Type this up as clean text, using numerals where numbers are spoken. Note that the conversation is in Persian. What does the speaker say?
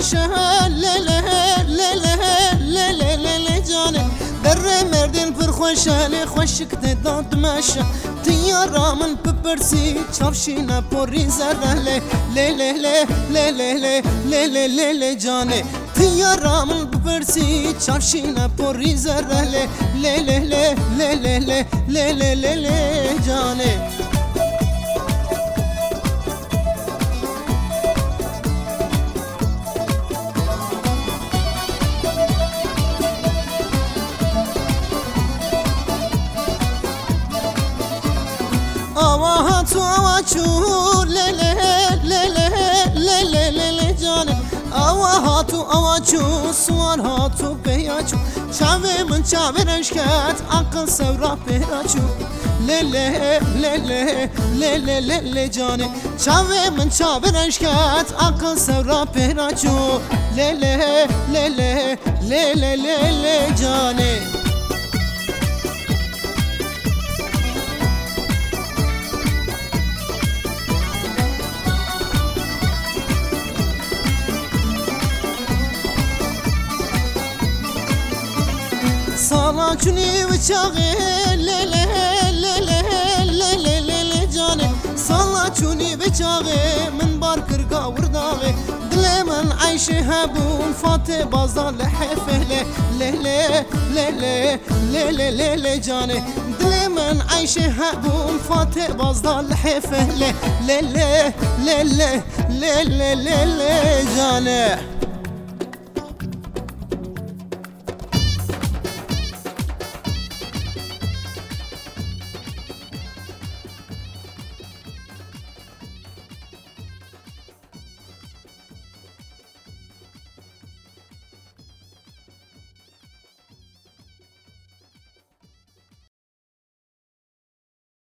خوشه لیله لیله لیله لیله جانه در مردن پر خوشه لی خوشک داد مشه تیارا من بپرسی چافشینا پوری زره لیله لیله لیله لیله جانه تیارا من بپرسی چافشینا پوری زره لیله لیله لیله لیله جانه آوا تو آوا چو لیله لیله لیله لیله جانه آوا تو آوا چو سوار ها تو بیا چو چاوه من چاوه رشکت عقل سورا بیا چو لیله لیله لیله لیله جانه چاوه من چاوه رشکت عقل سورا بیا چو لیله لیله لیله لیله جانه سالا چونی بچاقه لیله لیله لیله لیله جانه سالا چونی بچاقه من بار کرگا ورداغه دل من عیشه هبون فاتح بازار لحفه لیله لیله لیله لیله جانه دل من عیشه هبون فاتح بازار لحفه لیله لیله لیله لیله جانه